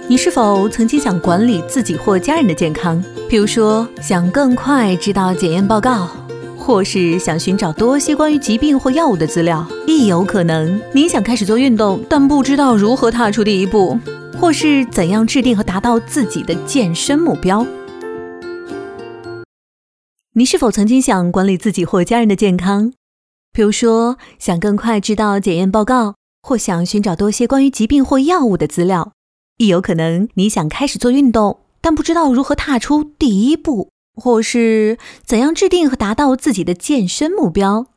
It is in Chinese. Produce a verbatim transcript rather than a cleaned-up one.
你是否曾经想管理自己或家人的健康？比如说，想更快知道检验报告，或是想寻找多些关于疾病或药物的资料。亦有可能，你想开始做运动，但不知道如何踏出第一步，或是怎样制定和达到自己的健身目标。你是否曾经想管理自己或家人的健康？比如说，想更快知道检验报告，或想寻找多些关于疾病或药物的资料。亦有可能你想开始做运动，但不知道如何踏出第一步，或是怎样制定和达到自己的健身目标。